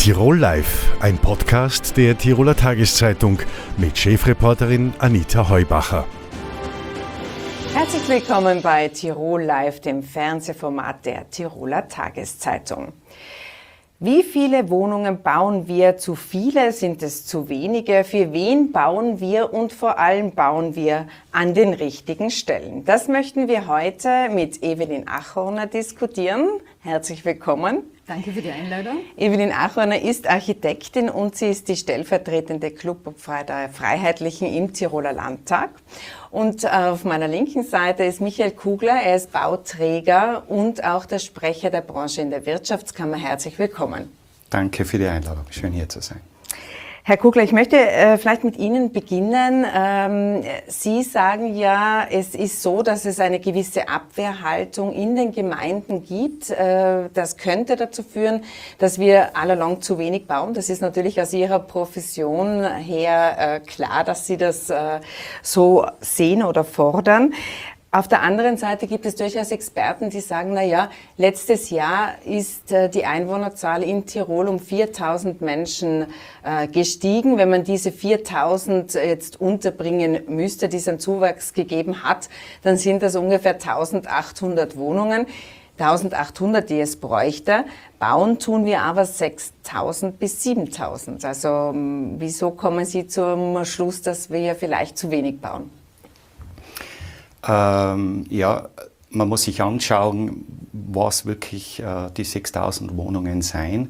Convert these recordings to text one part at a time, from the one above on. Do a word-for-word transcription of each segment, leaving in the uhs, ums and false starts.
Tirol Live, ein Podcast der Tiroler Tageszeitung mit Chefreporterin Anita Heubacher. Herzlich willkommen bei Tirol Live, dem Fernsehformat der Tiroler Tageszeitung. Wie viele Wohnungen bauen wir? Zu viele? Sind es zu wenige? Für wen bauen wir? Und vor allem bauen wir an den richtigen Stellen? Das möchten wir heute mit Evelyn Achorner diskutieren. Herzlich willkommen. Danke für die Einladung. Evelyn Achorner ist Architektin und sie ist die stellvertretende Clubobfrau der Freiheitlichen im Tiroler Landtag. Und auf meiner linken Seite ist Michael Kugler, er ist Bauträger und auch der Sprecher der Branche in der Wirtschaftskammer. Herzlich willkommen. Danke für die Einladung, schön hier zu sein. Herr Kugler, ich möchte äh, vielleicht mit Ihnen beginnen. Ähm, Sie sagen ja, es ist so, dass es eine gewisse Abwehrhaltung in den Gemeinden gibt. Äh, das könnte dazu führen, dass wir allalong zu wenig bauen. Das ist natürlich aus Ihrer Profession her äh, klar, dass Sie das äh, so sehen oder fordern. Auf der anderen Seite gibt es durchaus Experten, die sagen, na ja, letztes Jahr ist äh, die Einwohnerzahl in Tirol um viertausend Menschen äh, gestiegen. Wenn man diese viertausend jetzt unterbringen müsste, die es einen Zuwachs gegeben hat, dann sind das ungefähr eintausendachthundert Wohnungen. eintausendachthundert, die es bräuchte. Bauen tun wir aber sechstausend bis siebentausend. Also wieso kommen Sie zum Schluss, dass wir vielleicht zu wenig bauen? Ähm, ja, man muss sich anschauen, was wirklich äh, die sechstausend Wohnungen sein.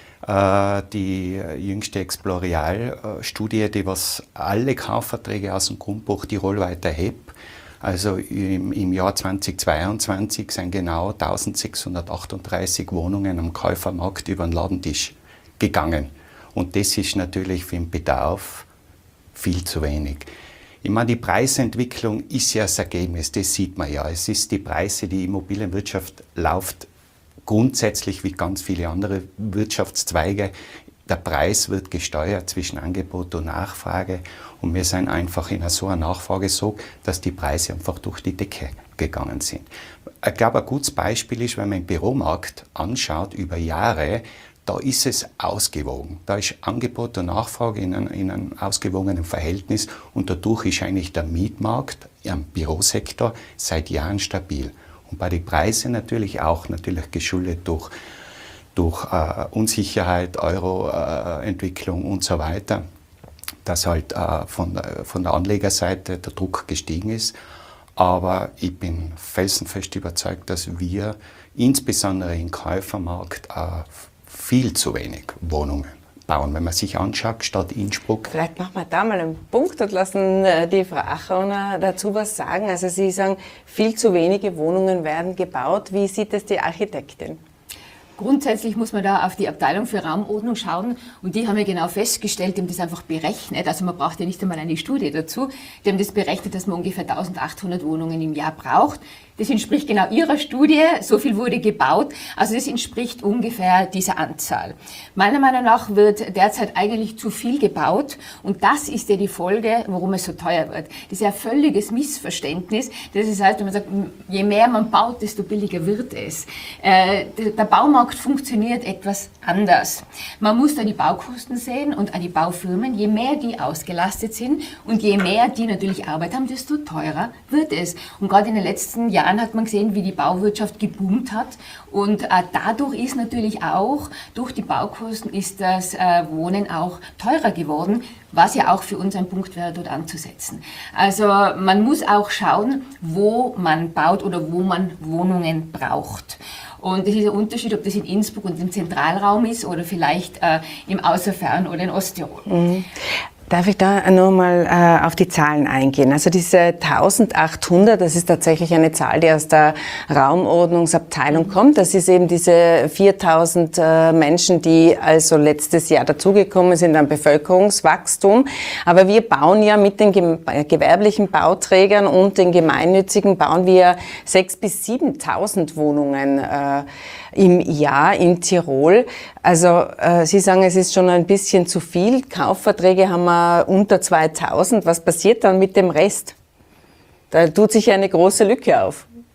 Äh, die jüngste Explorial-Studie, die was alle Kaufverträge aus dem Grundbuch tirolweit erhebt, also im, im Jahr zweitausendzweiundzwanzig sind genau eintausendsechshundertachtunddreißig Wohnungen am Käufermarkt über den Ladentisch gegangen. Und das ist natürlich für den Bedarf viel zu wenig. Ich meine, die Preisentwicklung ist ja das Ergebnis, das sieht man ja. Es ist die Preise, die Immobilienwirtschaft läuft grundsätzlich wie ganz viele andere Wirtschaftszweige. Der Preis wird gesteuert zwischen Angebot und Nachfrage und wir sind einfach in so einer Nachfrage so, dass die Preise einfach durch die Decke gegangen sind. Ich glaube, ein gutes Beispiel ist, wenn man den Büromarkt anschaut über Jahre, da ist es ausgewogen. Da ist Angebot und Nachfrage in einem, in einem ausgewogenen Verhältnis und dadurch ist eigentlich der Mietmarkt im Bürosektor seit Jahren stabil. Und bei den Preisen natürlich auch, natürlich geschuldet durch, durch äh, Unsicherheit, Euro-Entwicklung äh, und so weiter, dass halt äh, von, der, von der Anlegerseite der Druck gestiegen ist. Aber ich bin felsenfest überzeugt, dass wir insbesondere im Käufermarkt äh, viel zu wenig Wohnungen bauen. Wenn man sich anschaut, Stadt Innsbruck. Vielleicht machen wir da mal einen Punkt und lassen die Frau Achorner dazu was sagen. Also Sie sagen, viel zu wenige Wohnungen werden gebaut. Wie sieht es die Architektin? Grundsätzlich muss man da auf die Abteilung für Raumordnung schauen und die haben ja genau festgestellt, die haben das einfach berechnet, also man braucht ja nicht einmal eine Studie dazu, die haben das berechnet, dass man ungefähr eintausendachthundert Wohnungen im Jahr braucht. Das entspricht genau ihrer Studie, so viel wurde gebaut, also das entspricht ungefähr dieser Anzahl. Meiner Meinung nach wird derzeit eigentlich zu viel gebaut und das ist ja die Folge, warum es so teuer wird. Das ist ja ein völliges Missverständnis, das heißt, wenn man sagt, je mehr man baut, desto billiger wird es. Äh, der Baumarkt funktioniert etwas anders. Man muss da die Baukosten sehen und an die Baufirmen, je mehr die ausgelastet sind und je mehr die natürlich Arbeit haben, desto teurer wird es. Und gerade in den letzten Jahren hat man gesehen, wie die Bauwirtschaft geboomt hat und äh, dadurch ist natürlich auch, durch die Baukosten ist das äh, Wohnen auch teurer geworden, was ja auch für uns ein Punkt wäre, dort anzusetzen. Also man muss auch schauen, wo man baut oder wo man Wohnungen braucht. Und das ist ein Unterschied, ob das in Innsbruck und im Zentralraum ist oder vielleicht äh, im Außerfern oder in Osttirol. Mhm. Darf ich da nochmal äh, auf die Zahlen eingehen? Also diese eintausendachthundert, das ist tatsächlich eine Zahl, die aus der Raumordnungsabteilung kommt. Das ist eben diese viertausend äh, Menschen, die also letztes Jahr dazugekommen sind an Bevölkerungswachstum. Aber wir bauen ja mit den ge- gewerblichen Bauträgern und den gemeinnützigen bauen wir sechstausend bis siebentausend Wohnungen äh, im Jahr in Tirol. Also äh, Sie sagen, es ist schon ein bisschen zu viel. Kaufverträge haben wir unter zweitausend. Was passiert dann mit dem Rest? Da tut sich eine große Lücke auf.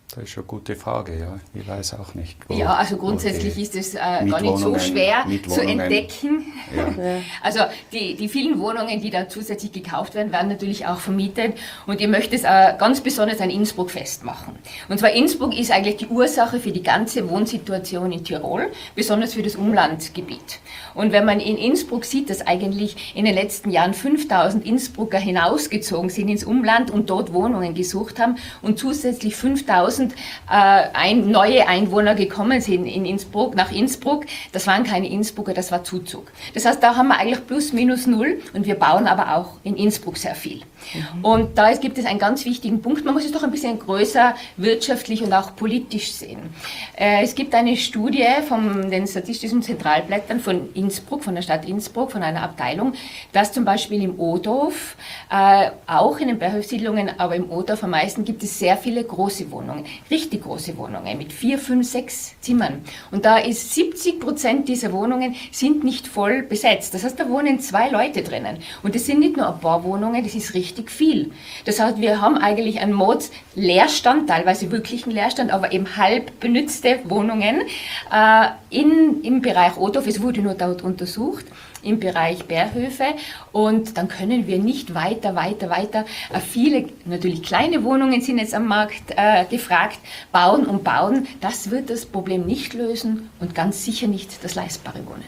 Das ist eine gute Frage, ja. Ich weiß auch nicht. Wo, ja, also grundsätzlich ist es äh, gar nicht so schwer zu entdecken. Ja. Also die, die vielen Wohnungen, die dann zusätzlich gekauft werden, werden natürlich auch vermietet. Und ich möchte es äh, ganz besonders an Innsbruck festmachen. Und zwar Innsbruck ist eigentlich die Ursache für die ganze Wohnsituation in Tirol, besonders für das Umlandgebiet. Und wenn man in Innsbruck sieht, dass eigentlich in den letzten Jahren fünftausend Innsbrucker hinausgezogen sind ins Umland und dort Wohnungen gesucht haben und zusätzlich fünftausend äh, ein, neue Einwohner gekommen sind in Innsbruck, nach Innsbruck, das waren keine Innsbrucker, das war Zuzug. Das heißt, da haben wir eigentlich plus minus null und wir bauen aber auch in Innsbruck sehr viel. Mhm. Und da gibt es einen ganz wichtigen Punkt, man muss es doch ein bisschen größer wirtschaftlich und auch politisch sehen. Äh, es gibt eine Studie von den Statistischen Zentralblättern von Innsbruck, von der Stadt Innsbruck, von einer Abteilung, dass zum Beispiel im Odorf, äh, auch in den Berghofsiedlungen, aber im Odorf am meisten gibt es sehr viele große Wohnungen, richtig große Wohnungen mit vier, fünf, sechs Zimmern. Und da ist siebzig Prozent dieser Wohnungen sind nicht voll besetzt. Das heißt, da wohnen zwei Leute drinnen. Und das sind nicht nur ein paar Wohnungen, das ist richtig viel. Das heißt, wir haben eigentlich einen Mods-Leerstand, teilweise wirklichen Leerstand, aber eben halb benützte Wohnungen äh, in, im Bereich Odorf. Es wurde nur dort untersucht, im Bereich Berghöfe, und dann können wir nicht weiter, weiter, weiter, äh, viele, natürlich kleine Wohnungen sind jetzt am Markt äh, gefragt, bauen und bauen. Das wird das Problem nicht lösen und ganz sicher nicht das leistbare Wohnen.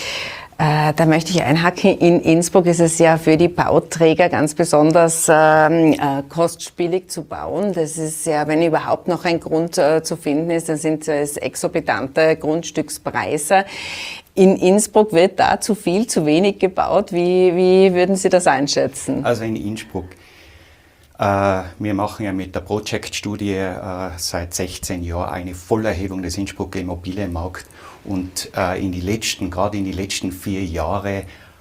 Äh, da möchte ich einhaken. In Innsbruck ist es ja für die Bauträger ganz besonders ähm, äh, kostspielig zu bauen. Das ist ja, wenn überhaupt noch ein Grund äh, zu finden ist, dann sind es exorbitante Grundstückspreise. In Innsbruck wird da zu viel, zu wenig gebaut. Wie, wie würden Sie das einschätzen? Also in Innsbruck, äh, wir machen ja mit der Project-Studie äh, seit sechzehn Jahren eine Vollerhebung des Innsbrucker Immobilienmarkts. Und äh, in die letzten, gerade in die letzten vier Jahre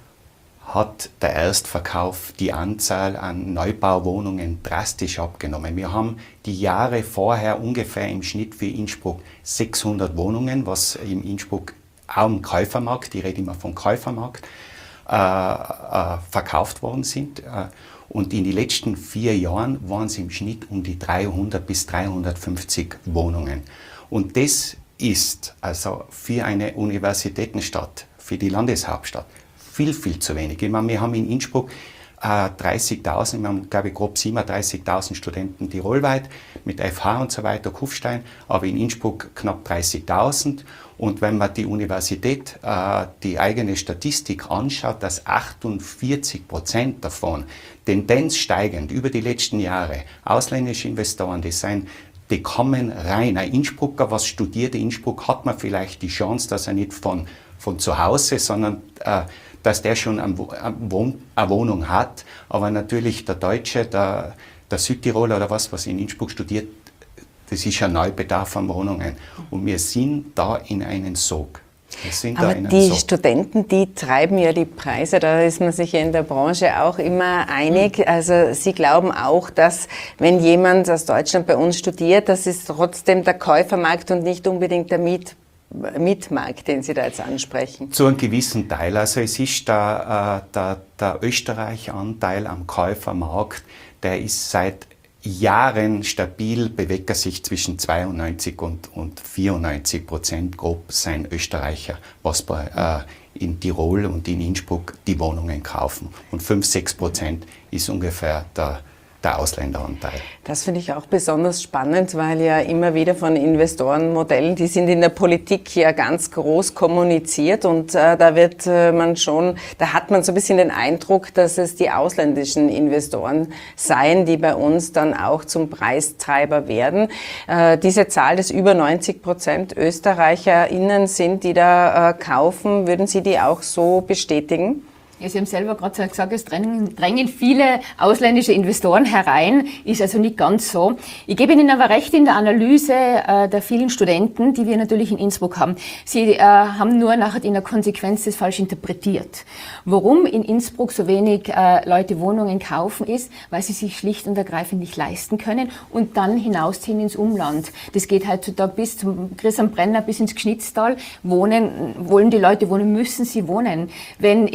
hat der Erstverkauf die Anzahl an Neubauwohnungen drastisch abgenommen. Wir haben die Jahre vorher ungefähr im Schnitt für Innsbruck sechshundert Wohnungen, was im Innsbruck auch im Käufermarkt, ich rede immer vom Käufermarkt, äh, äh, verkauft worden sind. Und in den letzten vier Jahren waren es im Schnitt um die dreihundert bis dreihundertfünfzig Wohnungen. Und das ist also für eine Universitätenstadt, für die Landeshauptstadt, viel, viel zu wenig. Ich meine, wir haben in Innsbruck äh, dreißigtausend, wir haben, glaube ich, grob siebenunddreißigtausend Studenten tirolweit mit F H und so weiter, Kufstein, aber in Innsbruck knapp dreißigtausend. Und wenn man die Universität, äh, die eigene Statistik anschaut, dass achtundvierzig Prozent davon, Tendenz steigend über die letzten Jahre, ausländische Investoren, die sind Die kommen rein. Ein Innsbrucker, was studiert in Innsbruck, hat man vielleicht die Chance, dass er nicht von, von zu Hause, sondern äh, dass der schon eine, Wohn eine Wohnung hat. Aber natürlich der Deutsche, der, der Südtiroler oder was, was in Innsbruck studiert, das ist ein Neubedarf an Wohnungen. Und wir sind da in einen Sog. Aber die Studenten, die treiben ja die Preise, da ist man sich ja in der Branche auch immer einig. Also Sie glauben auch, dass wenn jemand aus Deutschland bei uns studiert, das ist trotzdem der Käufermarkt und nicht unbedingt der Miet Mietmarkt, den Sie da jetzt ansprechen? Zu einem gewissen Teil. Also es ist der, äh, der, der Österreich-Anteil am Käufermarkt, der ist seit Jahren stabil, bewegt er sich zwischen zweiundneunzig und, und vierundneunzig Prozent grob sein Österreicher, was bei, äh, in Tirol und in Innsbruck die Wohnungen kaufen. Und fünf bis sechs Prozent ist ungefähr der, der Ausländeranteil. Das finde ich auch besonders spannend, weil ja immer wieder von Investorenmodellen, die sind in der Politik ja ganz groß kommuniziert und äh, da wird äh, man schon, da hat man so ein bisschen den Eindruck, dass es die ausländischen Investoren seien, die bei uns dann auch zum Preistreiber werden. Äh, diese Zahl des über neunzig Prozent ÖsterreicherInnen sind, die da äh, kaufen, würden Sie die auch so bestätigen? Ja, Sie haben selber gerade gesagt, es drängen, drängen viele ausländische Investoren herein, ist also nicht ganz so. Ich gebe Ihnen aber recht in der Analyse äh, der vielen Studenten, die wir natürlich in Innsbruck haben. Sie äh, haben nur nachher in der Konsequenz das falsch interpretiert. Warum in Innsbruck so wenig äh, Leute Wohnungen kaufen ist, weil sie sich schlicht und ergreifend nicht leisten können und dann hinausziehen ins Umland. Das geht heutzutage bis zum Christianbrenner, bis ins Gschnitztal. Wohnen, wollen die Leute wohnen, müssen sie wohnen. Wenn in der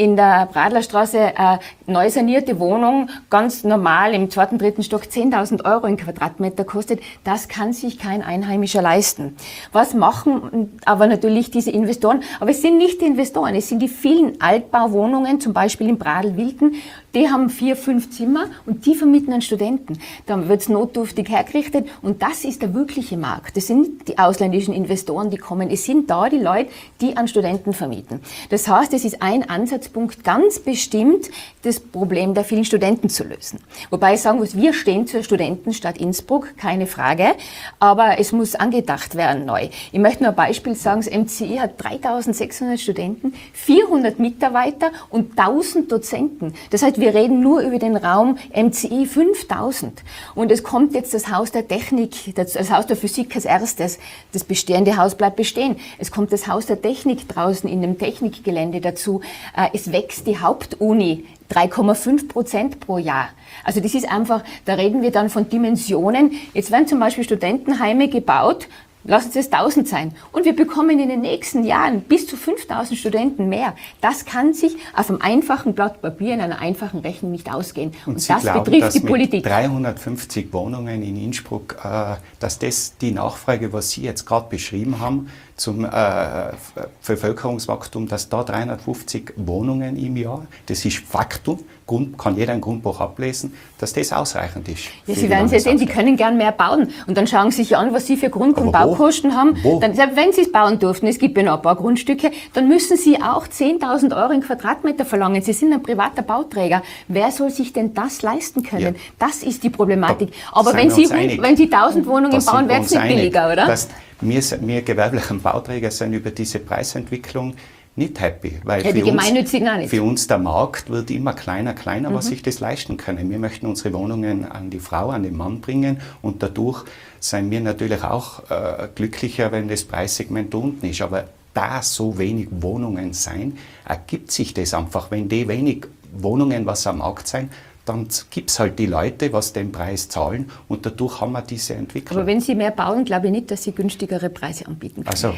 Pradlerstraße äh, neu sanierte Wohnung, ganz normal im zweiten, dritten Stock zehntausend Euro im Quadratmeter kostet, das kann sich kein Einheimischer leisten. Was machen aber natürlich diese Investoren? Aber es sind nicht die Investoren, es sind die vielen Altbauwohnungen, zum Beispiel in Pradl-Wilden, die haben vier, fünf Zimmer und die vermieten an Studenten. Da wird es notdürftig hergerichtet und das ist der wirkliche Markt. Das sind die ausländischen Investoren, die kommen. Es sind da die Leute, die an Studenten vermieten. Das heißt, es ist ein Ansatzpunkt, ganz bestimmt das Problem der vielen Studenten zu lösen. Wobei ich sagen muss, wir stehen zur Studentenstadt Innsbruck, keine Frage, aber es muss angedacht werden neu. Ich möchte nur ein Beispiel sagen, das M C I hat dreitausendsechshundert Studenten, vierhundert Mitarbeiter und tausend Dozenten. Das heißt, wir reden nur über den Raum M C I fünftausend. Und es kommt jetzt das Haus der Technik, das, das Haus der Physik als erstes. Das bestehende Haus bleibt bestehen. Es kommt das Haus der Technik draußen in dem Technikgelände dazu. Es wächst die Hauptuni drei Komma fünf Prozent pro Jahr. Also das ist einfach, da reden wir dann von Dimensionen. Jetzt werden zum Beispiel Studentenheime gebaut, lassen Sie es tausend sein. Und wir bekommen in den nächsten Jahren bis zu fünftausend Studenten mehr. Das kann sich auf einem einfachen Blatt Papier, in einer einfachen Rechnung nicht ausgehen. Und, Und Sie das glauben, betrifft dass die mit Politik. dreihundertfünfzig Wohnungen in Innsbruck, äh, dass das die Nachfrage, was Sie jetzt gerade beschrieben haben, zum äh, Bevölkerungswachstum, dass da dreihundertfünfzig Wohnungen im Jahr, das ist Faktum, Grund, kann jeder ein Grundbuch ablesen, dass das ausreichend ist. Ja, Sie werden es sehen, Sie können gern mehr bauen. Und dann schauen Sie sich an, was Sie für Grund- und Aber wo? Baukosten haben. Wo? Dann, selbst wenn Sie es bauen durften, es gibt ja noch ein paar Grundstücke, dann müssen Sie auch zehntausend Euro in Quadratmeter verlangen. Sie sind ein privater Bauträger. Wer soll sich denn das leisten können? Ja. Das ist die Problematik. Da Aber sind wenn wir Sie, uns einig. wenn Sie tausend Wohnungen Da sind bauen, wir wird es uns nicht einig, billiger, oder? dass wir, wir gewerblichen Bauträger sind über diese Preisentwicklung nicht happy, weil Ja, die für, uns, Gemeinnützigen auch nicht. für uns der Markt wird immer kleiner, kleiner, Mhm. was sich das leisten können. Wir möchten unsere Wohnungen an die Frau, an den Mann bringen und dadurch sind wir natürlich auch äh, glücklicher, wenn das Preissegment unten ist. Aber da so wenig Wohnungen sein, ergibt sich das einfach. Wenn die wenig Wohnungen, was am Markt sein, dann gibt es halt die Leute, was den Preis zahlen und dadurch haben wir diese Entwicklung. Aber wenn Sie mehr bauen, glaube ich nicht, dass Sie günstigere Preise anbieten können. Also,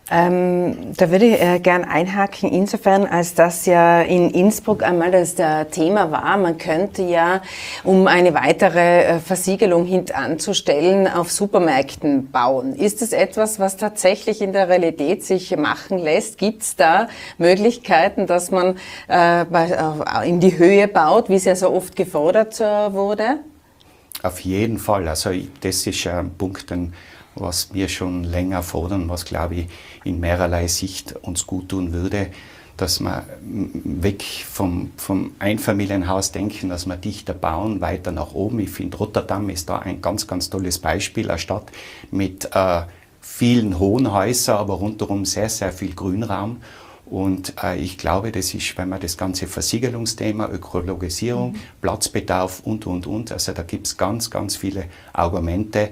Ähm, da würde ich äh, gern einhaken, insofern, als das ja in Innsbruck einmal das der Thema war. Man könnte ja, um eine weitere äh, Versiegelung hintanzustellen, auf Supermärkten bauen. Ist es etwas, was tatsächlich in der Realität sich machen lässt? Gibt es da Möglichkeiten, dass man äh, bei, äh, in die Höhe baut, wie es ja so oft gefordert äh, wurde? auf jeden Fall. Also ich, das ist ein Punkt, den, was wir schon länger fordern, was, glaube ich, in mehrerlei Sicht uns gut tun würde, dass wir weg vom, vom Einfamilienhaus denken, dass wir dichter bauen, weiter nach oben. Ich finde, Rotterdam ist da ein ganz, ganz tolles Beispiel, eine Stadt mit äh, vielen hohen Häusern, aber rundherum sehr, sehr viel Grünraum. Und äh, ich glaube, das ist, wenn man das ganze Versiegelungsthema, Ökologisierung, mhm. Platzbedarf und, und, und, also da gibt es ganz, ganz viele Argumente,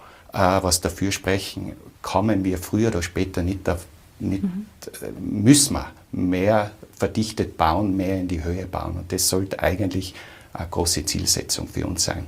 was dafür sprechen, kommen wir früher oder später nicht, auf, nicht mhm. müssen wir mehr verdichtet bauen, mehr in die Höhe bauen. Und das sollte eigentlich eine große Zielsetzung für uns sein.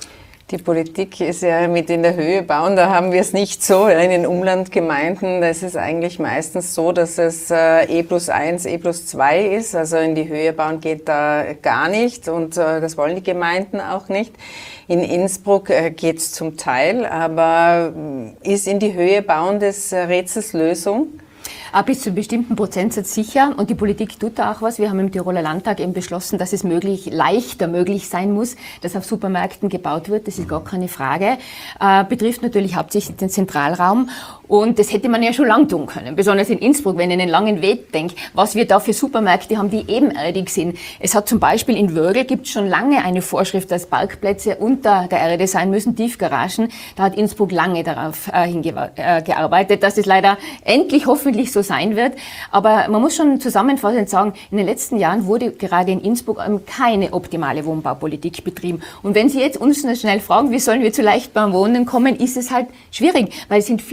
Die Politik ist ja mit in der Höhe bauen, da haben wir es nicht so. In den Umlandgemeinden, da ist es eigentlich meistens so, dass es äh, E plus eins, E plus zwei ist. Also in die Höhe bauen geht da gar nicht und äh, das wollen die Gemeinden auch nicht. In Innsbruck äh, geht es zum Teil, aber äh, ist in die Höhe bauen des äh, Rätsels Lösung? Bis zu einem bestimmten Prozentsatz sicher. Und die Politik tut da auch was. Wir haben im Tiroler Landtag eben beschlossen, dass es möglich, leichter möglich sein muss, dass auf Supermärkten gebaut wird. Das ist gar keine Frage. Äh, betrifft natürlich hauptsächlich den Zentralraum. Und das hätte man ja schon lang tun können. Besonders in Innsbruck, wenn ich in den langen Weg denke, was wir da für Supermärkte haben, die ebenerdig sind. Es hat zum Beispiel in Wörgl gibt es schon lange eine Vorschrift, dass Parkplätze unter der Erde sein müssen, Tiefgaragen. Da hat Innsbruck lange darauf äh, hingearbeitet, dass es leider endlich hoffentlich so sein wird. Aber man muss schon zusammenfassend sagen, in den letzten Jahren wurde gerade in Innsbruck keine optimale Wohnbaupolitik betrieben. Und wenn Sie jetzt uns schnell fragen, wie sollen wir zu leichtbaren Wohnen kommen, ist es halt schwierig, weil es sind viele Sachen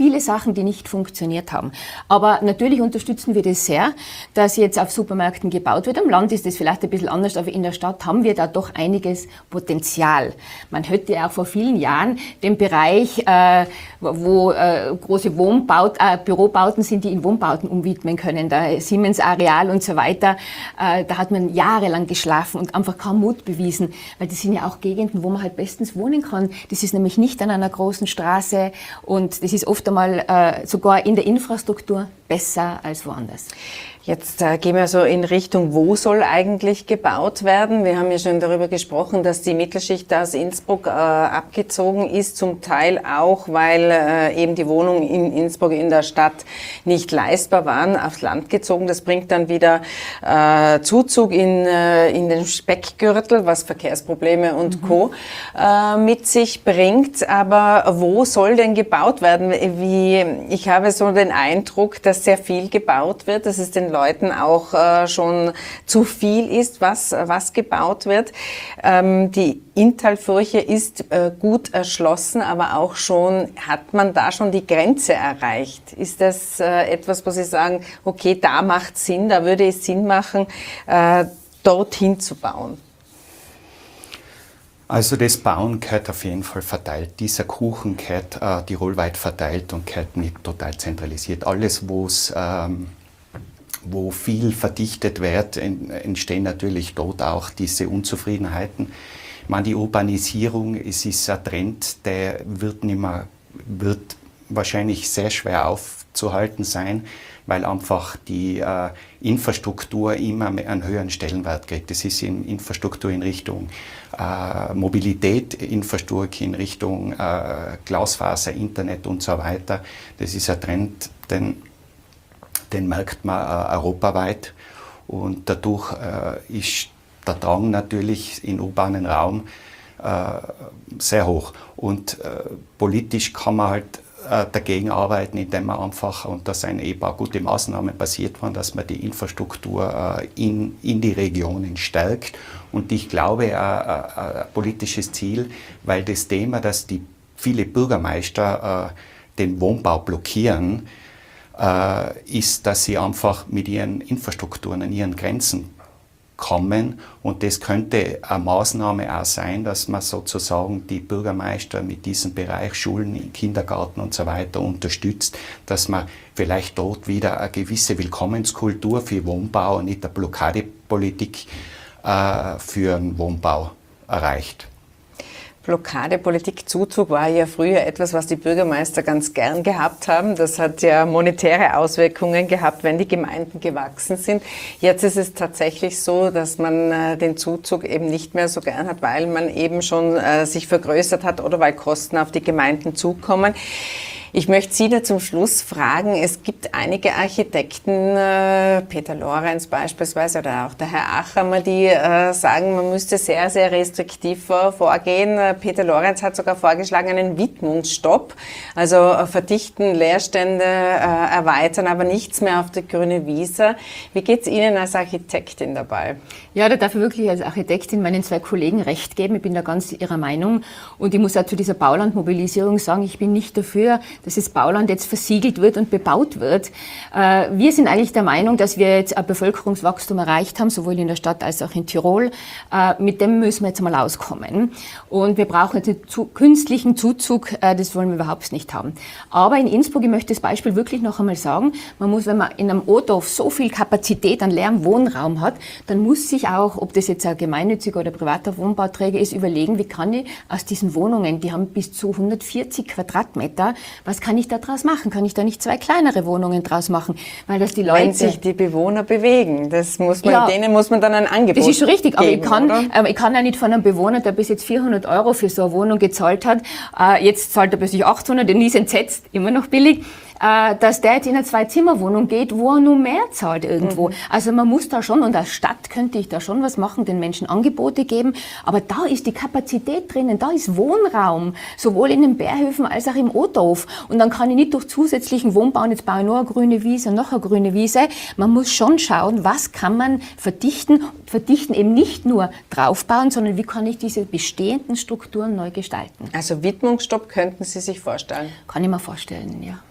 Sachen, die nicht funktioniert haben. Aber natürlich unterstützen wir das sehr, dass jetzt auf Supermärkten gebaut wird. Am Land ist das vielleicht ein bisschen anders, aber in der Stadt haben wir da doch einiges Potenzial. Man hätte ja auch vor vielen Jahren den Bereich, äh, wo äh, große Wohnbaut, äh, Bürobauten sind, die in Wohnbauten umwidmen können, da Siemens Areal und so weiter, äh, da hat man jahrelang geschlafen und einfach kaum Mut bewiesen, weil das sind ja auch Gegenden, wo man halt bestens wohnen kann. Das ist nämlich nicht an einer großen Straße und das ist oft einmal äh, sogar in der Infrastruktur besser als woanders. Jetzt äh, gehen wir so in Richtung, wo soll eigentlich gebaut werden? Wir haben ja schon darüber gesprochen, dass die Mittelschicht aus Innsbruck äh, abgezogen ist, zum Teil auch, weil äh, eben die Wohnungen in Innsbruck in der Stadt nicht leistbar waren, aufs Land gezogen. Das bringt dann wieder äh, Zuzug in, äh, in den Speckgürtel, was Verkehrsprobleme und mhm. Co. Äh, mit sich bringt. Aber wo soll denn gebaut werden? Wie, ich habe so den Eindruck, dass sehr viel gebaut wird, dass es den Leuten auch äh, schon zu viel ist, was, was gebaut wird. Ähm, die Inntalfurche ist äh, gut erschlossen, aber auch schon, hat man da schon die Grenze erreicht? Ist das äh, etwas, wo Sie sagen, okay, da macht Sinn, da würde es Sinn machen, äh, dorthin zu bauen? Also das Bauen gehört auf jeden Fall verteilt. Dieser Kuchen gehört äh, tirolweit verteilt und gehört nicht total zentralisiert. Alles, wo's, ähm, wo viel verdichtet wird, entstehen natürlich dort auch diese Unzufriedenheiten. Ich meine, die Urbanisierung, es ist ein Trend, der wird, nicht mehr, wird wahrscheinlich sehr schwer aufzuhalten sein, weil einfach die äh, Infrastruktur immer einen höheren Stellenwert kriegt. Das ist in Infrastruktur in Richtung äh, Mobilität, Infrastruktur in Richtung äh, Glasfaser, Internet und so weiter. Das ist ein Trend, den, den merkt man äh, europaweit und dadurch äh, ist der Drang natürlich im urbanen Raum äh, sehr hoch. Und äh, politisch kann man halt dagegen arbeiten, indem man einfach, und da sind eben auch gute Maßnahmen passiert worden, dass man die Infrastruktur äh, in, in die Regionen stärkt. Und ich glaube, äh, ein politisches Ziel, weil das Thema, dass die viele Bürgermeister äh, den Wohnbau blockieren, äh, ist, dass sie einfach mit ihren Infrastrukturen an ihren Grenzen kommen, und das könnte eine Maßnahme auch sein, dass man sozusagen die Bürgermeister mit diesem Bereich Schulen, Kindergarten und so weiter unterstützt, dass man vielleicht dort wieder eine gewisse Willkommenskultur für Wohnbau und nicht eine Blockadepolitik äh, für den Wohnbau erreicht. Blockadepolitik, Zuzug war ja früher etwas, was die Bürgermeister ganz gern gehabt haben. Das hat ja monetäre Auswirkungen gehabt, wenn die Gemeinden gewachsen sind. Jetzt ist es tatsächlich so, dass man äh, den Zuzug eben nicht mehr so gern hat, weil man eben schon äh, sich vergrößert hat oder weil Kosten auf die Gemeinden zukommen. Ich möchte Sie da zum Schluss fragen, es gibt einige Architekten, äh, Peter Lorenz beispielsweise oder auch der Herr Achammer, die äh, sagen, man müsste sehr, sehr restriktiv äh, vorgehen. Äh, Peter Lorenz hat sogar vorgeschlagen, einen Widmungsstopp, also äh, verdichten, Leerstände äh, erweitern, aber nichts mehr auf die grüne Wiese. Wie geht es Ihnen als Architektin dabei? Ja, da darf ich wirklich als Architektin meinen zwei Kollegen recht geben. Ich bin da ganz ihrer Meinung. Und ich muss auch zu dieser Baulandmobilisierung sagen, ich bin nicht dafür, dass das Bauland jetzt versiegelt wird und bebaut wird. Wir sind eigentlich der Meinung, dass wir jetzt ein Bevölkerungswachstum erreicht haben, sowohl in der Stadt als auch in Tirol. Mit dem müssen wir jetzt mal auskommen. Und wir brauchen jetzt einen künstlichen Zuzug, das wollen wir überhaupt nicht haben. Aber in Innsbruck, ich möchte das Beispiel wirklich noch einmal sagen, man muss, wenn man in einem O-Dorf so viel Kapazität an leerem Wohnraum hat, dann muss sich auch, ob das jetzt ein gemeinnütziger oder privater Wohnbauträger ist, überlegen, wie kann ich aus diesen Wohnungen, die haben bis zu hundertvierzig Quadratmeter, was kann ich da draus machen? Kann ich da nicht zwei kleinere Wohnungen draus machen? Weil das die Leute... Wenn sich die Bewohner bewegen, das muss man, ja, denen muss man dann ein Angebot geben. Das ist schon richtig, aber geben, ich, kann, äh, ich kann ja nicht von einem Bewohner, der bis jetzt vierhundert Euro für so eine Wohnung gezahlt hat, äh, jetzt zahlt er plötzlich achthundert, den ist entsetzt, immer noch billig, äh, dass der jetzt in eine Zwei-Zimmer-Wohnung geht, wo er nur mehr zahlt irgendwo. Mhm. Also man muss da schon, und als Stadt könnte ich da schon was machen, den Menschen Angebote geben, aber da ist die Kapazität drinnen, da ist Wohnraum, sowohl in den Bärhöfen als auch im O-Dorf. Und dann kann ich nicht durch zusätzlichen Wohnbau, jetzt baue ich nur eine grüne Wiese und noch eine grüne Wiese. Man muss schon schauen, was kann man verdichten, verdichten eben nicht nur draufbauen, sondern wie kann ich diese bestehenden Strukturen neu gestalten. Also Widmungsstopp könnten Sie sich vorstellen? Kann ich mir vorstellen, ja.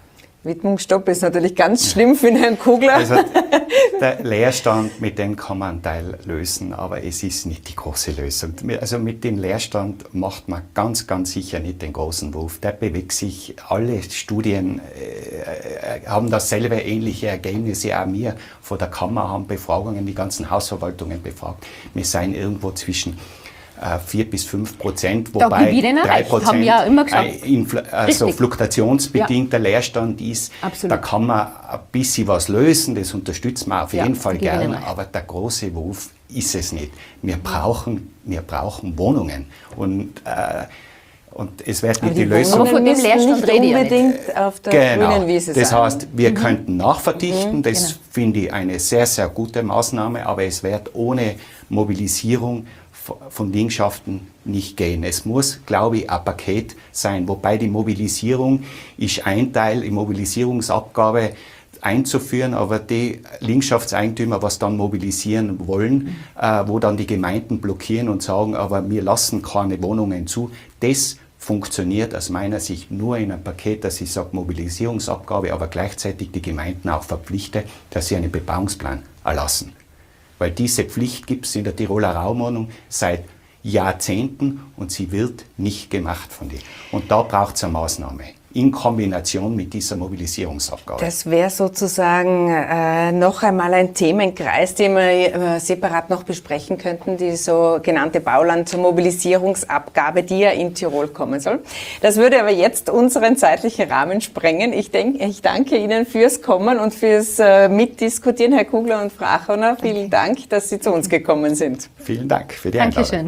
Widmungsstopp ist natürlich ganz schlimm für Herrn Kugler. Also der Leerstand, mit dem kann man einen Teil lösen, aber es ist nicht die große Lösung. Also mit dem Leerstand macht man ganz, ganz sicher nicht den großen Wurf. Der bewegt sich, alle Studien äh, haben dasselbe, ähnliche Ergebnisse. Auch wir von der Kammer haben Befragungen, die ganzen Hausverwaltungen befragt. Wir seien irgendwo zwischen vier bis fünf Prozent, wobei drei Prozent haben ja immer gesagt. Also fluktuationsbedingter ja. Leerstand ist. Absolut. Da kann man ein bisschen was lösen, das unterstützt man auf ja, jeden Fall gerne, aber der große Wurf ist es nicht. Wir brauchen, wir brauchen Wohnungen und äh, Und es wird nicht die, die Lösung. Aber von dem Leerstand rede ich unbedingt nicht. Auf der genau. grünen Wiese Das sein. heißt, wir mhm. könnten nachverdichten. Mhm, das genau. finde ich eine sehr, sehr gute Maßnahme. Aber es wird ohne Mobilisierung von Liegenschaften nicht gehen. Es muss, glaube ich, ein Paket sein. Wobei die Mobilisierung ist ein Teil, die Mobilisierungsabgabe einzuführen, aber die Liegenschaftseigentümer, was dann mobilisieren wollen, mhm. äh, wo dann die Gemeinden blockieren und sagen, aber wir lassen keine Wohnungen zu, das funktioniert aus meiner Sicht nur in einem Paket, dass ich sage Mobilisierungsabgabe, aber gleichzeitig die Gemeinden auch verpflichte, dass sie einen Bebauungsplan erlassen. Weil diese Pflicht gibt es in der Tiroler Raumordnung seit Jahrzehnten und sie wird nicht gemacht von denen. Und da braucht es eine Maßnahme in Kombination mit dieser Mobilisierungsabgabe. Das wäre sozusagen äh, noch einmal ein Themenkreis, den wir äh, separat noch besprechen könnten, die sogenannte Bauland zur Mobilisierungsabgabe, die ja in Tirol kommen soll. Das würde aber jetzt unseren zeitlichen Rahmen sprengen. Ich, denk, ich danke Ihnen fürs Kommen und fürs äh, Mitdiskutieren, Herr Kugler und Frau Achoner. Vielen Dank, dass Sie zu uns gekommen sind. Vielen Dank für die Einladung. Dankeschön.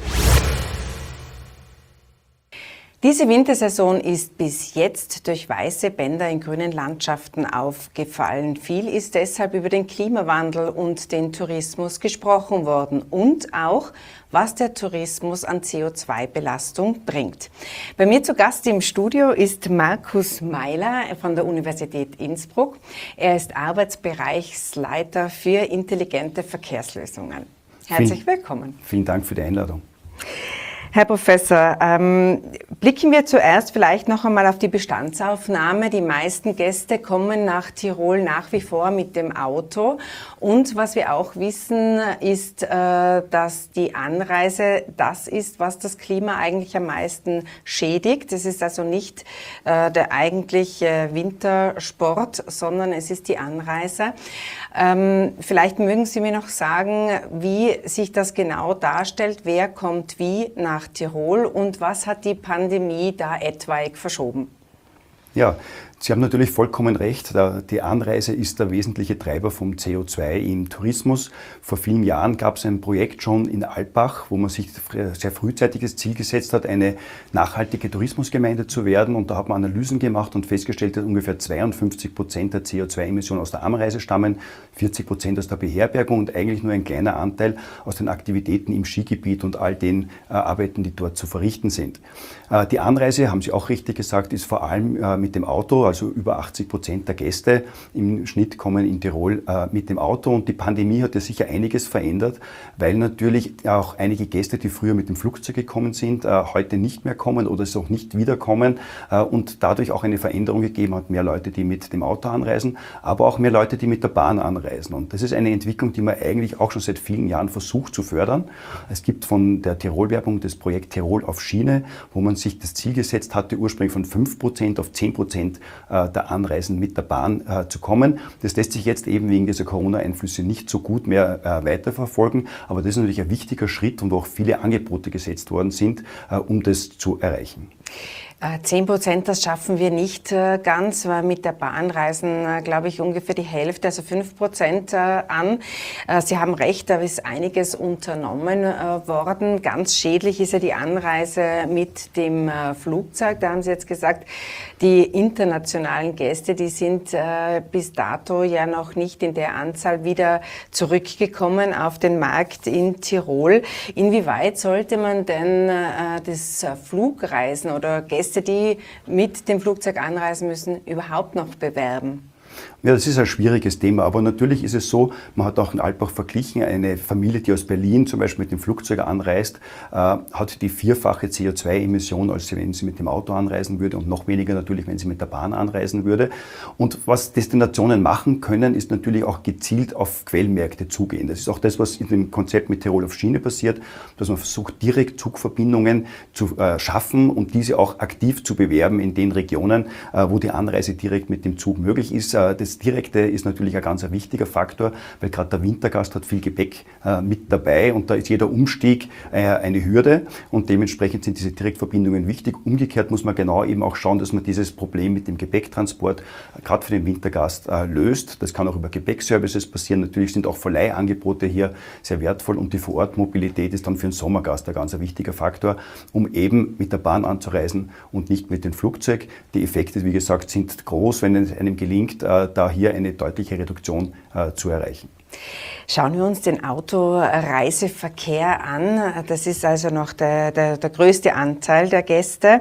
Diese Wintersaison ist bis jetzt durch weiße Bänder in grünen Landschaften aufgefallen. Viel ist deshalb über den Klimawandel und den Tourismus gesprochen worden und auch, was der Tourismus an C O zwei Belastung bringt. Bei mir zu Gast im Studio ist Markus Meiler von der Universität Innsbruck. Er ist Arbeitsbereichsleiter für intelligente Verkehrslösungen. Herzlich willkommen. Vielen Dank für die Einladung. Herr Professor, ähm, blicken wir zuerst vielleicht noch einmal auf die Bestandsaufnahme. Die meisten Gäste kommen nach Tirol nach wie vor mit dem Auto. Und was wir auch wissen, ist, äh, dass die Anreise das ist, was das Klima eigentlich am meisten schädigt. Es ist also nicht äh, der eigentliche Wintersport, sondern es ist die Anreise. Ähm, vielleicht mögen Sie mir noch sagen, wie sich das genau darstellt. Wer kommt wie nach Tirol und was hat die Pandemie da etwaig verschoben? Ja, Sie haben natürlich vollkommen recht. Die Anreise ist der wesentliche Treiber vom C O zwei im Tourismus. Vor vielen Jahren gab es ein Projekt schon in Alpbach, wo man sich sehr frühzeitig das Ziel gesetzt hat, eine nachhaltige Tourismusgemeinde zu werden. Und da hat man Analysen gemacht und festgestellt, dass ungefähr zweiundfünfzig Prozent der C O zwei Emissionen aus der Anreise stammen, vierzig Prozent aus der Beherbergung und eigentlich nur ein kleiner Anteil aus den Aktivitäten im Skigebiet und all den äh, Arbeiten, die dort zu verrichten sind. Äh, die Anreise, haben Sie auch richtig gesagt, ist vor allem äh, mit dem Auto, also über achtzig Prozent der Gäste im Schnitt kommen in Tirol äh, mit dem Auto. Und die Pandemie hat ja sicher einiges verändert, weil natürlich auch einige Gäste, die früher mit dem Flugzeug gekommen sind, äh, heute nicht mehr kommen oder es auch nicht wiederkommen äh, und dadurch auch eine Veränderung gegeben hat. Mehr Leute, die mit dem Auto anreisen, aber auch mehr Leute, die mit der Bahn anreisen. Und das ist eine Entwicklung, die man eigentlich auch schon seit vielen Jahren versucht zu fördern. Es gibt von der Tirol-Werbung das Projekt Tirol auf Schiene, wo man sich das Ziel gesetzt hatte, ursprünglich von fünf Prozent auf zehn Prozent der Anreisen mit der Bahn äh, zu kommen. Das lässt sich jetzt eben wegen dieser Corona-Einflüsse nicht so gut mehr äh, weiterverfolgen, aber das ist natürlich ein wichtiger Schritt und wo auch viele Angebote gesetzt worden sind, äh, um das zu erreichen. Zehn Prozent, das schaffen wir nicht ganz, weil mit der Bahn reisen, glaube ich, ungefähr die Hälfte, also fünf Prozent an. Sie haben recht, da ist einiges unternommen worden. Ganz schädlich ist ja die Anreise mit dem Flugzeug. Da haben Sie jetzt gesagt, die internationalen Gäste, die sind bis dato ja noch nicht in der Anzahl wieder zurückgekommen auf den Markt in Tirol. Inwieweit sollte man denn das Flugreisen oder Gäste, die mit dem Flugzeug anreisen müssen, überhaupt noch bewerben? Ja, das ist ein schwieriges Thema, aber natürlich ist es so, man hat auch in Alpbach verglichen, eine Familie, die aus Berlin zum Beispiel mit dem Flugzeug anreist, äh, hat die vierfache C O zwei Emission, als wenn sie mit dem Auto anreisen würde und noch weniger natürlich, wenn sie mit der Bahn anreisen würde. Und was Destinationen machen können, ist natürlich auch gezielt auf Quellmärkte zugehen. Das ist auch das, was in dem Konzept mit Tirol auf Schiene passiert, dass man versucht, direkt Zugverbindungen zu äh, schaffen und diese auch aktiv zu bewerben in den Regionen, äh, wo die Anreise direkt mit dem Zug möglich ist. Äh, das Direkte ist natürlich ein ganz ein wichtiger Faktor, weil gerade der Wintergast hat viel Gepäck äh, mit dabei und da ist jeder Umstieg äh, eine Hürde und dementsprechend sind diese Direktverbindungen wichtig. Umgekehrt muss man genau eben auch schauen, dass man dieses Problem mit dem Gepäcktransport äh, gerade für den Wintergast äh, löst. Das kann auch über Gepäckservices passieren. Natürlich sind auch Verleihangebote hier sehr wertvoll und die Vorortmobilität ist dann für den Sommergast ein ganz ein wichtiger Faktor, um eben mit der Bahn anzureisen und nicht mit dem Flugzeug. Die Effekte, wie gesagt, sind groß, wenn es einem gelingt, äh, da hier eine deutliche Reduktion äh, zu erreichen. Schauen wir uns den Autoreiseverkehr an. Das ist also noch der, der, der größte Anteil der Gäste.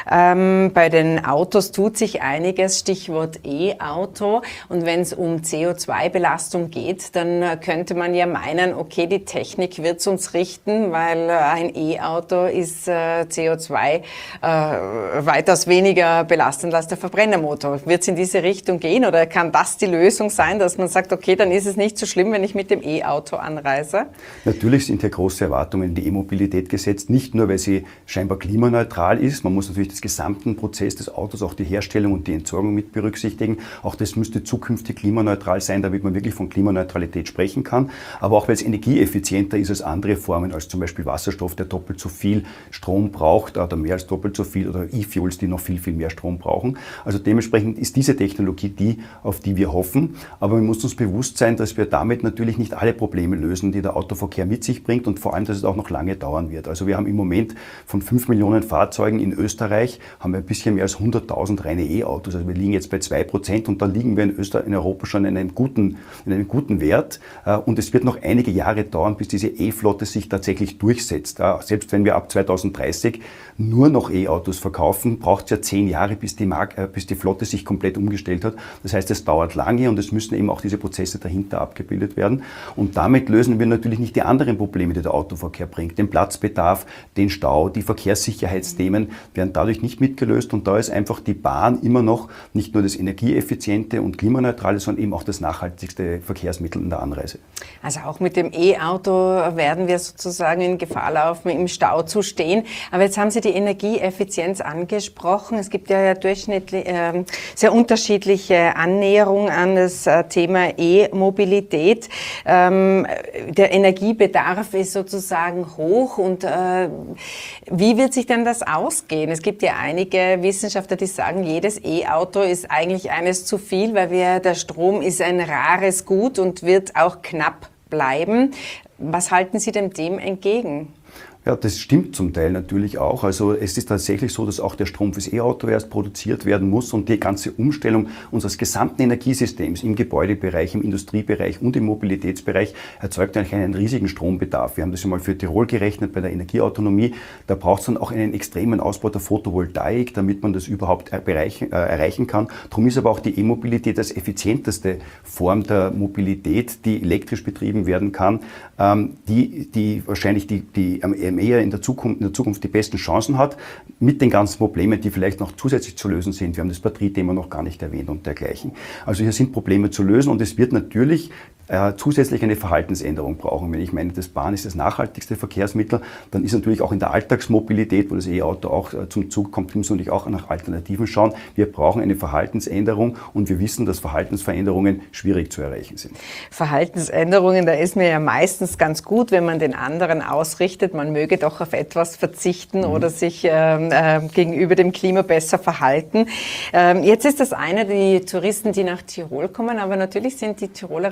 Ähm, bei den Autos tut sich einiges, Stichwort E-Auto. Und wenn es um C O zwei Belastung geht, dann könnte man ja meinen, okay, die Technik wird es uns richten, weil ein E-Auto ist äh, C O zwei äh, weitaus weniger belastend als der Verbrennermotor. Wird es in diese Richtung gehen oder kann das die Lösung sein, dass man sagt, okay, dann ist es nicht so schlimm, wenn ich mit dem E-Auto anreise? Natürlich sind hier große Erwartungen in die E-Mobilität gesetzt, nicht nur, weil sie scheinbar klimaneutral ist. Man muss natürlich das gesamte Prozess des Autos, auch die Herstellung und die Entsorgung mit berücksichtigen. Auch das müsste zukünftig klimaneutral sein, damit man wirklich von Klimaneutralität sprechen kann. Aber auch, weil es energieeffizienter ist als andere Formen, als zum Beispiel Wasserstoff, der doppelt so viel Strom braucht oder mehr als doppelt so viel oder E-Fuels, die noch viel, viel mehr Strom brauchen. Also dementsprechend ist diese Technologie die, auf die wir hoffen. Aber wir müssen uns bewusst sein, dass wir damit natürlich nicht alle Probleme lösen, die der Autoverkehr mit sich bringt und vor allem, dass es auch noch lange dauern wird. Also wir haben im Moment von fünf Millionen Fahrzeugen in Österreich, haben wir ein bisschen mehr als hunderttausend reine E-Autos. Also wir liegen jetzt bei zwei Prozent und da liegen wir in Österreich, in Europa schon in einem guten, in einem guten Wert. Und es wird noch einige Jahre dauern, bis diese E-Flotte sich tatsächlich durchsetzt. Selbst wenn wir ab zweitausenddreißig nur noch E-Autos verkaufen, braucht es ja zehn Jahre, bis die, Mark- bis die Flotte sich komplett umgestellt hat. Das heißt, es dauert lange und es müssen eben auch diese Prozesse dahinter abgebildet werden. Und damit lösen wir natürlich nicht die anderen Probleme, die der Autoverkehr bringt. Den Platzbedarf, den Stau, die Verkehrssicherheitsthemen werden dadurch nicht mitgelöst. Und da ist einfach die Bahn immer noch nicht nur das energieeffiziente und klimaneutrale, sondern eben auch das nachhaltigste Verkehrsmittel in der Anreise. Also auch mit dem E-Auto werden wir sozusagen in Gefahr laufen, im Stau zu stehen. Aber jetzt haben Sie die Energieeffizienz angesprochen. Es gibt ja durchschnittlich äh, sehr unterschiedliche Annäherungen an das äh, Thema E-Mobilität. Ähm, der Energiebedarf ist sozusagen hoch und äh, wie wird sich denn das ausgehen? Es gibt ja einige Wissenschaftler, die sagen, jedes E-Auto ist eigentlich eines zu viel, weil wir, der Strom ist ein rares Gut und wird auch knapp bleiben. Was halten Sie denn dem entgegen? Ja, das stimmt zum Teil natürlich auch. Also es ist tatsächlich so, dass auch der Strom fürs E-Auto erst produziert werden muss und die ganze Umstellung unseres gesamten Energiesystems im Gebäudebereich, im Industriebereich und im Mobilitätsbereich erzeugt eigentlich einen riesigen Strombedarf. Wir haben das ja mal für Tirol gerechnet bei der Energieautonomie. Da braucht es dann auch einen extremen Ausbau der Photovoltaik, damit man das überhaupt erreichen, äh, erreichen kann. Darum ist aber auch die E-Mobilität das effizienteste Form der Mobilität, die elektrisch betrieben werden kann, ähm, die, die wahrscheinlich die, die am eher in der Zukunft, in der Zukunft die besten Chancen hat, mit den ganzen Problemen, die vielleicht noch zusätzlich zu lösen sind. Wir haben das Batteriethema noch gar nicht erwähnt und dergleichen. Also hier sind Probleme zu lösen und es wird natürlich äh, zusätzlich eine Verhaltensänderung brauchen. Wenn ich meine, das Bahn ist das nachhaltigste Verkehrsmittel, dann ist natürlich auch in der Alltagsmobilität, wo das E-Auto auch äh, zum Zug kommt, muss man natürlich auch nach Alternativen schauen. Wir brauchen eine Verhaltensänderung und wir wissen, dass Verhaltensveränderungen schwierig zu erreichen sind. Verhaltensänderungen, da ist mir ja meistens ganz gut, wenn man den anderen ausrichtet, man möge doch auf etwas verzichten mhm. oder sich ähm, äh, gegenüber dem Klima besser verhalten. Ähm, jetzt ist das eine, die Touristen, die nach Tirol kommen, aber natürlich sind die Tirolerinnen und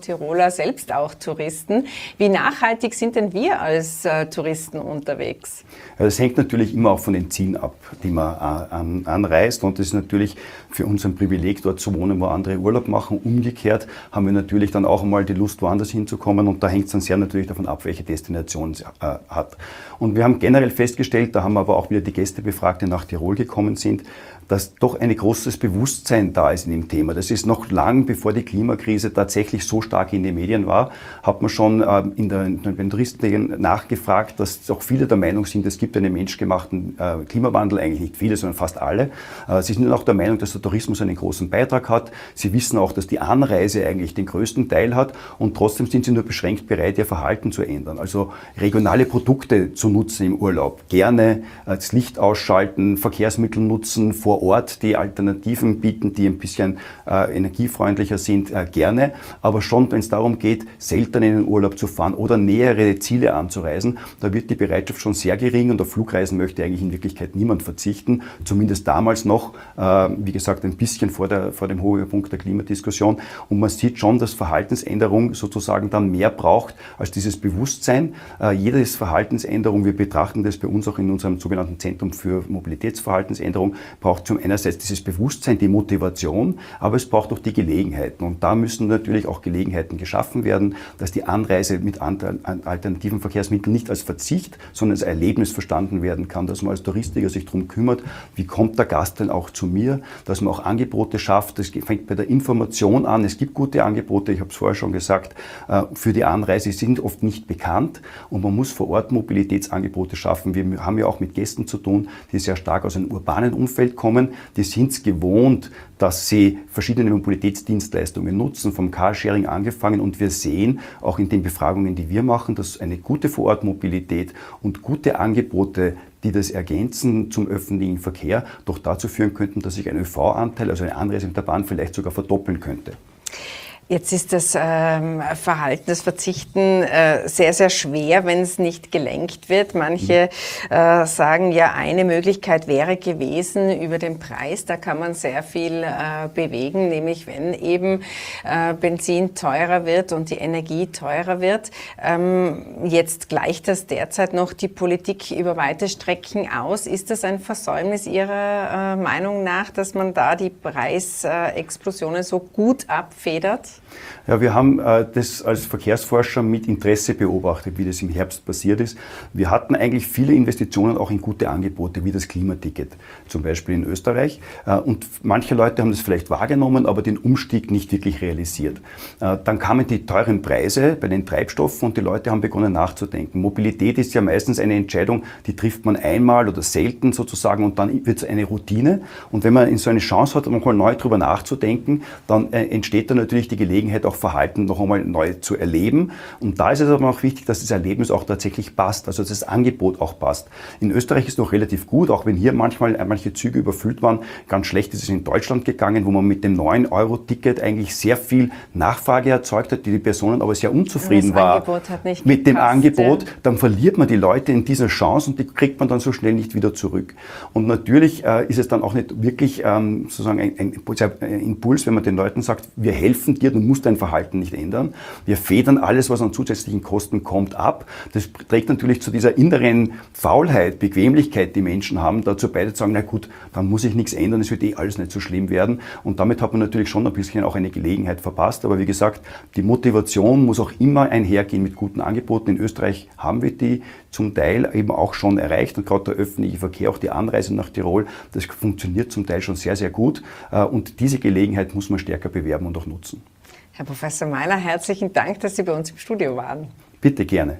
Tiroler selbst auch Touristen. Wie nachhaltig sind denn wir als äh, Touristen unterwegs? Das hängt natürlich immer auch von den Zielen ab, die man an, anreist. Und das ist natürlich für uns ein Privileg, dort zu wohnen, wo andere Urlaub machen. Umgekehrt haben wir natürlich dann auch einmal die Lust, woanders hinzukommen. Und da hängt es dann sehr natürlich davon ab, welche Destination es äh, hat. Und wir haben generell festgestellt, da haben wir aber auch wieder die Gäste befragt, die nach Tirol gekommen sind, dass doch ein großes Bewusstsein da ist in dem Thema. Das ist noch lang bevor die Klimakrise tatsächlich so stark in den Medien war, hat man schon äh, in der, in den Touristen nachgefragt, dass auch viele der Meinung sind, es gibt einen menschgemachten äh, Klimawandel, eigentlich nicht viele, sondern fast alle. Äh, sie sind auch der Meinung, dass der Tourismus einen großen Beitrag hat. Sie wissen auch, dass die Anreise eigentlich den größten Teil hat und trotzdem sind sie nur beschränkt bereit, ihr Verhalten zu ändern. Also regionale Produkte zu nutzen im Urlaub. Gerne äh, das Licht ausschalten, Verkehrsmittel nutzen, vor Ort die Alternativen bieten, die ein bisschen äh, energiefreundlicher sind, äh, gerne. Aber schon, wenn es darum geht, selten in den Urlaub zu fahren oder nähere Ziele anzureisen, da wird die Bereitschaft schon sehr gering und auf Flugreisen möchte eigentlich in Wirklichkeit niemand verzichten. Zumindest damals noch, äh, wie gesagt, ein bisschen vor, der, vor dem Höhepunkt der Klimadiskussion. Und man sieht schon, dass Verhaltensänderung sozusagen dann mehr braucht als dieses Bewusstsein. Äh, jedes Verhaltensänderung, wir betrachten das bei uns auch in unserem sogenannten Zentrum für Mobilitätsverhaltensänderung, braucht zum einerseits dieses Bewusstsein, die Motivation, aber es braucht auch die Gelegenheiten. Und da müssen natürlich auch Gelegenheiten geschaffen werden, dass die Anreise mit alternativen Verkehrsmitteln nicht als Verzicht, sondern als Erlebnis verstanden werden kann, dass man als Touristiker sich darum kümmert, wie kommt der Gast denn auch zu mir, dass man auch Angebote schafft. Das fängt bei der Information an. Es gibt gute Angebote, ich habe es vorher schon gesagt, für die Anreise sind oft nicht bekannt und man muss vor Ort Mobilitätsangebote schaffen. Wir haben ja auch mit Gästen zu tun, die sehr stark aus einem urbanen Umfeld kommen. Die sind es gewohnt, dass sie verschiedene Mobilitätsdienstleistungen nutzen, vom Carsharing angefangen. Und wir sehen auch in den Befragungen, die wir machen, dass eine gute Vorortmobilität und gute Angebote, die das ergänzen zum öffentlichen Verkehr, doch dazu führen könnten, dass sich ein Ö V-Anteil, also eine Anreise mit der Bahn, vielleicht sogar verdoppeln könnte. Jetzt ist das ähm, Verhalten, das Verzichten äh, sehr, sehr schwer, wenn es nicht gelenkt wird. Manche äh, sagen ja, eine Möglichkeit wäre gewesen über den Preis. Da kann man sehr viel äh, bewegen, nämlich wenn eben äh, Benzin teurer wird und die Energie teurer wird. Ähm, jetzt gleicht das derzeit noch die Politik über weite Strecken aus. Ist das ein Versäumnis Ihrer äh, Meinung nach, dass man da die Preisexplosionen so gut abfedert? Ja, wir haben äh, das als Verkehrsforscher mit Interesse beobachtet, wie das im Herbst passiert ist. Wir hatten eigentlich viele Investitionen auch in gute Angebote, wie das Klimaticket, zum Beispiel in Österreich. Äh, und manche Leute haben das vielleicht wahrgenommen, aber den Umstieg nicht wirklich realisiert. Äh, dann kamen die teuren Preise bei den Treibstoffen und die Leute haben begonnen nachzudenken. Mobilität ist ja meistens eine Entscheidung, die trifft man einmal oder selten sozusagen und dann wird es eine Routine. Und wenn man so eine Chance hat, nochmal neu drüber nachzudenken, dann äh, entsteht dann natürlich die Gelegenheit, auch Verhalten noch einmal neu zu erleben. Und da ist es aber auch wichtig, dass das Erlebnis auch tatsächlich passt, also dass das Angebot auch passt. In Österreich ist es noch relativ gut, auch wenn hier manchmal manche Züge überfüllt waren. Ganz schlecht ist es in Deutschland gegangen, wo man mit dem neun Euro Ticket eigentlich sehr viel Nachfrage erzeugt hat, die die Personen aber sehr unzufrieden war mit dem Angebot. Dann verliert man die Leute in dieser Chance und die kriegt man dann so schnell nicht wieder zurück. Und natürlich äh, ist es dann auch nicht wirklich ähm, sozusagen ein, ein, ein Impuls, wenn man den Leuten sagt, wir helfen dir, du musst dein Verhalten nicht ändern. Wir federn alles, was an zusätzlichen Kosten kommt, ab. Das trägt natürlich zu dieser inneren Faulheit, Bequemlichkeit, die Menschen haben, dazu bei, zu sagen, na gut, dann muss ich nichts ändern, es wird eh alles nicht so schlimm werden. Und damit hat man natürlich schon ein bisschen auch eine Gelegenheit verpasst. Aber wie gesagt, die Motivation muss auch immer einhergehen mit guten Angeboten. In Österreich haben wir die zum Teil eben auch schon erreicht und gerade der öffentliche Verkehr, auch die Anreise nach Tirol, das funktioniert zum Teil schon sehr, sehr gut. Und diese Gelegenheit muss man stärker bewerben und auch nutzen. Herr Professor Meiler, herzlichen Dank, dass Sie bei uns im Studio waren. Bitte, gerne.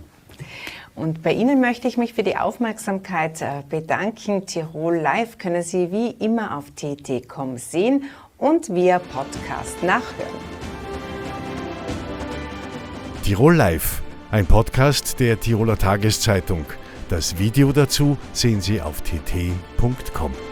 Und bei Ihnen möchte ich mich für die Aufmerksamkeit bedanken. Tirol Live können Sie wie immer auf t t punkt com sehen und via Podcast nachhören. Tirol Live, ein Podcast der Tiroler Tageszeitung. Das Video dazu sehen Sie auf t t punkt com.